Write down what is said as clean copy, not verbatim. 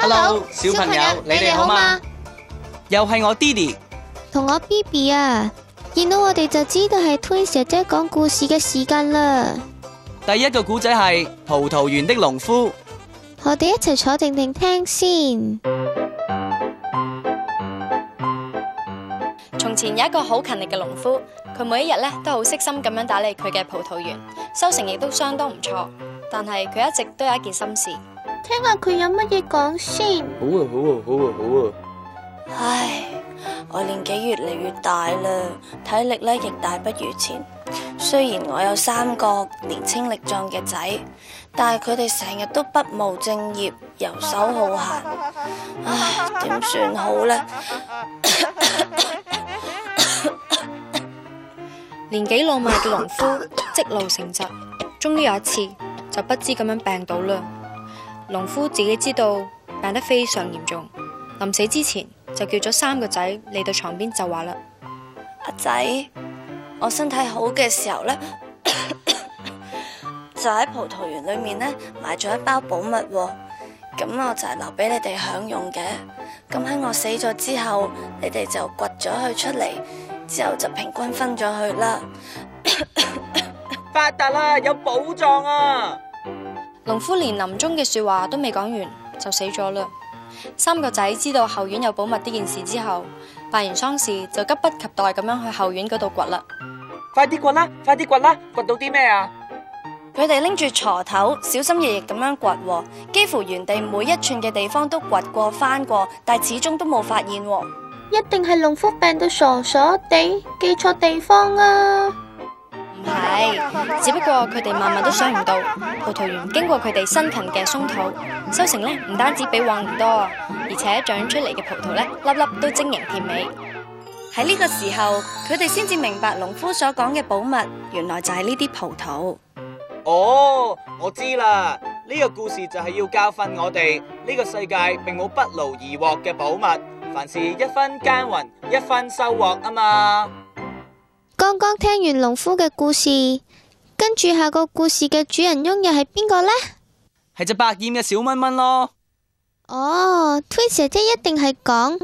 Hello， 小朋友，你哋好嗎？又係我 Didi 同我 BB 啊，見到我哋就知道係 Twins 姐姐講故事嘅時間啦。 第一個故仔係葡萄園的農夫。 我哋一齊坐定定聽先。 從前有一個好勤力嘅農夫，佢每一日都好悉心咁樣打理佢嘅葡萄園，收成亦都相當唔錯。但係佢一直都有一件心事， 聽下佢有乜嘢講先。 好啊。唉，我年紀越嚟越大啦，體力亦大不如前。雖然我有3個年輕力壯嘅仔，但係佢哋成日都不務正業，游手好閒。唉，點算好呢？ 年紀老邁嘅農夫積勞成疾，終於有一次就不知咁樣病倒啦。農夫自己知道病得非常嚴重，臨死之前就叫咗3個仔嚟到床邊就話啦： 阿仔，我身體好嘅時候呢，就喺葡萄園裏面買咗一包寶物喎，咁我就係留俾你哋享用嘅。咁喺我死咗之後，你哋就掘咗佢出嚟，之後就平均分咗佢啦。 發達啦，有寶藏啊！ 農夫連臨終嘅說話都未講完就死咗啦。3個仔知道後院有寶物呢件事之後，辦完喪事就急不及待咁樣去後院嗰度掘啦。 快啲掘啦，掘到啲咩啊？ 佢哋拎住鋤頭，小心翼翼咁樣掘，幾乎原地每一寸嘅地方都掘過翻過，但係始終都冇發現。 一定係農夫病到傻傻地，記錯地方啊！ 唔係，只不過佢哋萬萬都想唔到，葡萄園經過佢哋辛勤嘅鬆土，收成唔單止比往年多，而且長出嚟嘅葡萄粒粒都晶瑩甜美。 喺呢個時候，佢哋先至明白農夫所講嘅寶物，原來就係呢啲葡萄。 哦，我知啦，呢個故事就係要教訓我哋，呢個世界並冇不勞而獲嘅寶物，凡事一分耕耘一分收穫啊嘛。 剛剛聽完農夫嘅故事，跟住下個故事嘅主人翁又係邊個呢？ 係隻百厭嘅小蚊蚊咯。 哦，Twins 姐姐一定係講